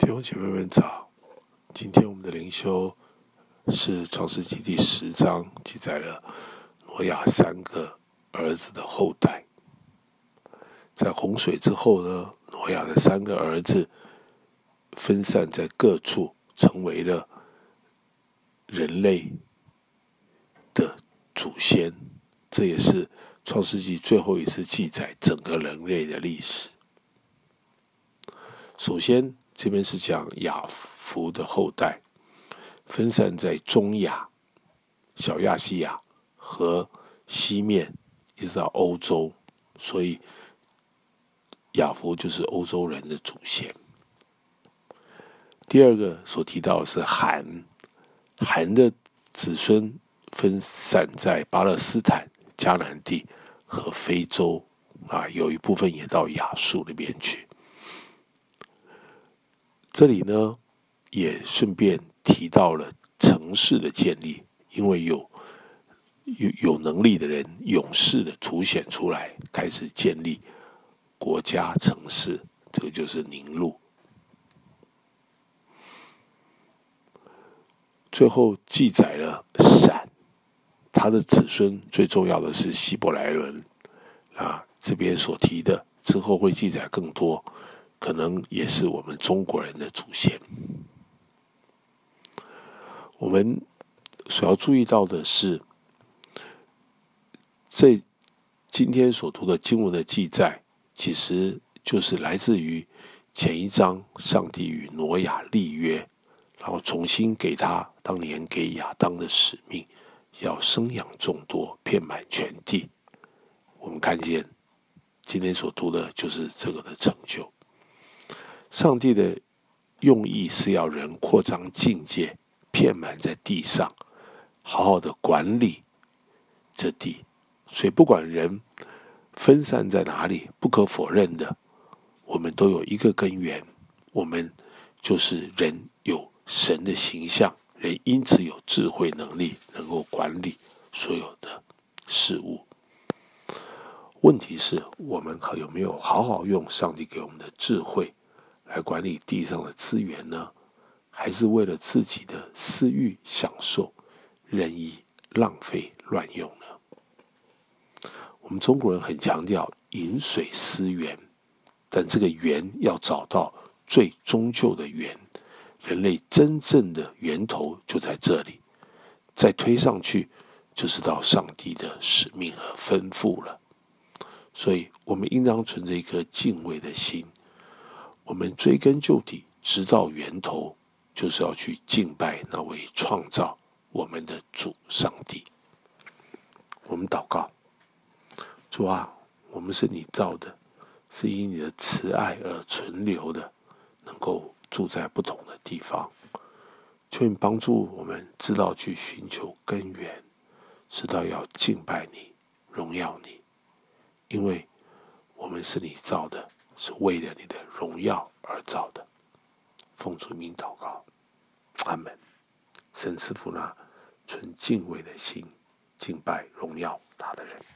弟兄姐妹们早，今天我们的灵修是创世纪第10章，记载了挪亚3个儿子的后代。在洪水之后呢，挪亚的3个儿子分散在各处，成为了人类的祖先。这也是创世纪最后一次记载整个人类的历史。首先这边是讲亚弗的后代分散在中亚、小亚细亚和西面一直到欧洲，所以亚弗就是欧洲人的祖先。第二个所提到的是含的子孙分散在巴勒斯坦、迦南地和非洲，有一部分也到亚述那边去。这里呢，也顺便提到了城市的建立，因为有能力的人、勇士的凸显出来，开始建立国家城市，这个就是宁录。最后记载了闪，他的子孙最重要的是希伯来人这边所提的，之后会记载更多。可能也是我们中国人的祖先。我们所要注意到的是，这今天所读的经文的记载，其实就是来自于前一章上帝与挪亚立约，然后重新给他当年给亚当的使命，要生养众多，遍满全地。我们看见今天所读的就是这个的成就。上帝的用意是要人扩张境界，遍满在地上，好好的管理这地。所以不管人分散在哪里，不可否认的，我们都有一个根源，我们就是人有神的形象，人因此有智慧能力，能够管理所有的事物。问题是我们有没有好好用上帝给我们的智慧来管理地上的资源呢？还是为了自己的私欲享受，任意浪费乱用呢？我们中国人很强调饮水思源，但这个源要找到最终究的源，人类真正的源头就在这里，再推上去就是到上帝的使命和吩咐了。所以我们应当存着一颗敬畏的心，我们追根究底，直到源头，就是要去敬拜那位创造我们的主上帝。我们祷告，主啊，我们是你造的，是以你的慈爱而存留的，能够住在不同的地方。求你帮助我们知道去寻求根源，知道要敬拜你，荣耀你，因为我们是你造的，是为了你的荣耀而造的。奉主名祷告，阿们。神赐福那存敬畏的心，敬拜荣耀他的人。